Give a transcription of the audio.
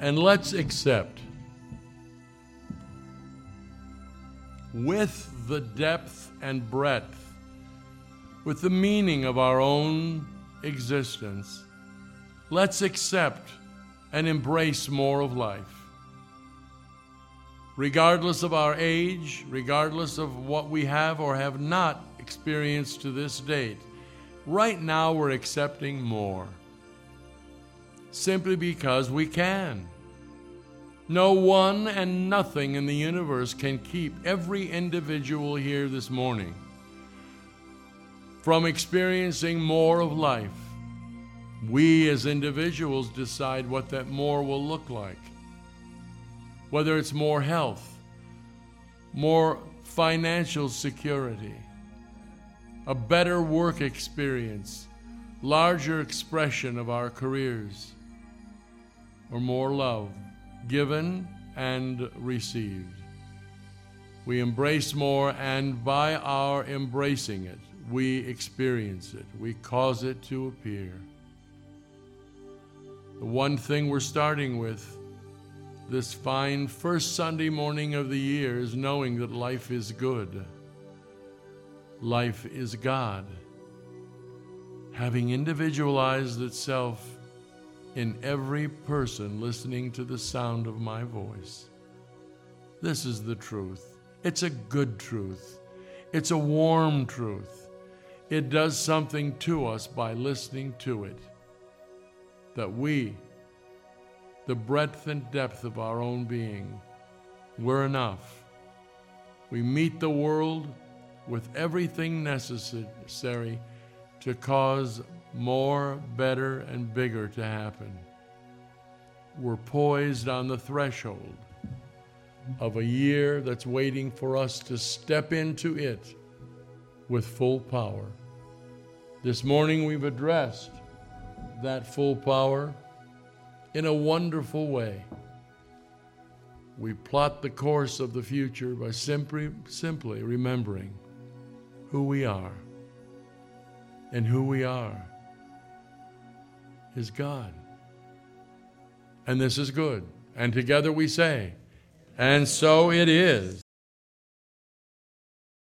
And let's accept, with the depth and breadth, with the meaning of our own existence, let's accept and embrace more of life. Regardless of our age, regardless of what we have or have not experienced to this date, right now we're accepting more. Simply because we can. No one and nothing in the universe can keep every individual here this morning from experiencing more of life. We as individuals decide what that more will look like. Whether it's more health, more financial security, a better work experience, larger expression of our careers, or more love given and received. We embrace more, and by our embracing it, we experience it. We cause it to appear. The one thing we're starting with this fine first Sunday morning of the year is knowing that life is good. Life is God, having individualized itself in every person listening to the sound of my voice. This is the truth. It's a good truth. It's a warm truth. It does something to us by listening to it. That we, the breadth and depth of our own being, we're enough. We meet the world with everything necessary to cause more, better, and bigger to happen. We're poised on the threshold of a year that's waiting for us to step into it with full power. This morning we've addressed that full power in a wonderful way. We plot the course of the future by simply remembering who we are. And who we are is God. And this is good. And together we say, and so it is.